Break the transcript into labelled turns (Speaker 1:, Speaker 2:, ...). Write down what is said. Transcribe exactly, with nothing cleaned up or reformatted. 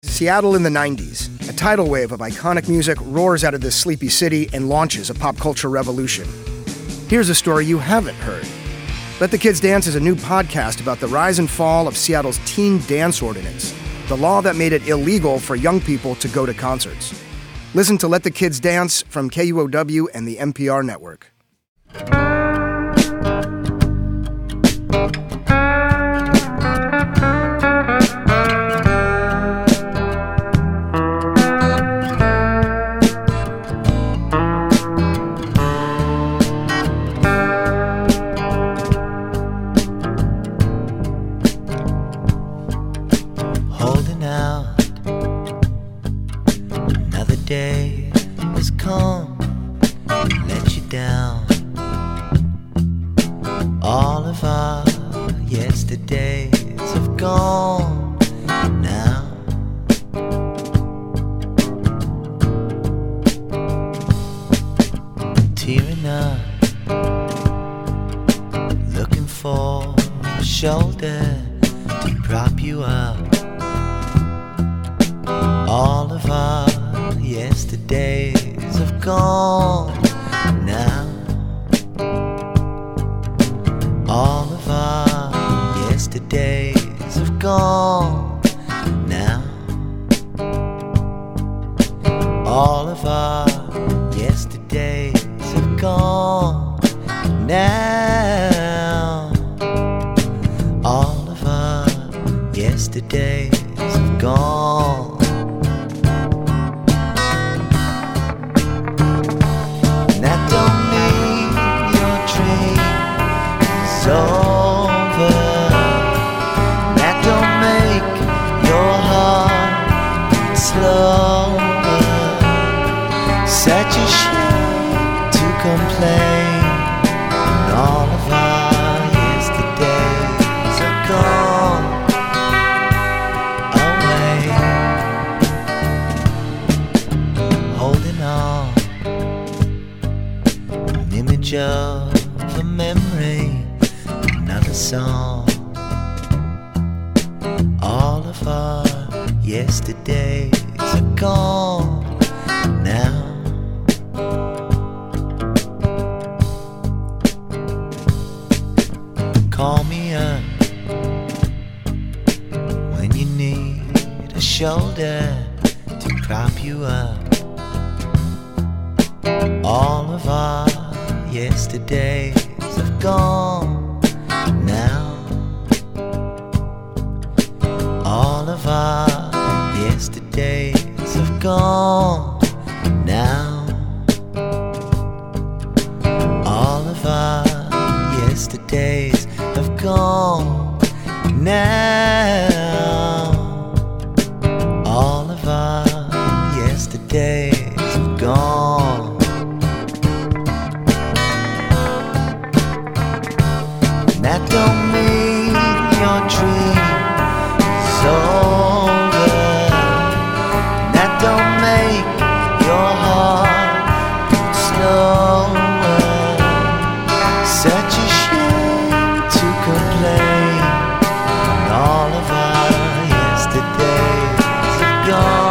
Speaker 1: Seattle in the nineties. A tidal wave of iconic music roars out of this sleepy city and launches a pop culture revolution. Here's a story you haven't heard. Let the Kids Dance is a new podcast about the rise and fall of Seattle's teen dance ordinance, the law that made it illegal for young people to go to concerts. Listen to Let the Kids Dance from K U O W and the N P R network.
Speaker 2: Holding out, another day has come and let you down. All of our yesterdays have gone now. Tearing up, looking for a shoulder to prop you up. All of our yesterdays have gone now. All of our yesterdays have gone now. All of our yesterdays have gone now. All of our yesterdays have gone. Over. That don't make your heart slower. Such a shame to complain. And all of our yesterdays are gone away. Holding on, an image of a memory, another song. All of our yesterdays are gone now. Call me up when you need a shoulder to prop you up. All of our yesterdays have gone now. All of our yesterdays have gone now. All of our yesterdays have gone now. All of our yesterdays have gone. That don't mean your dream is over. That don't make your heart beat slower. Such a shame to complain. And all of our yesterdays have gone.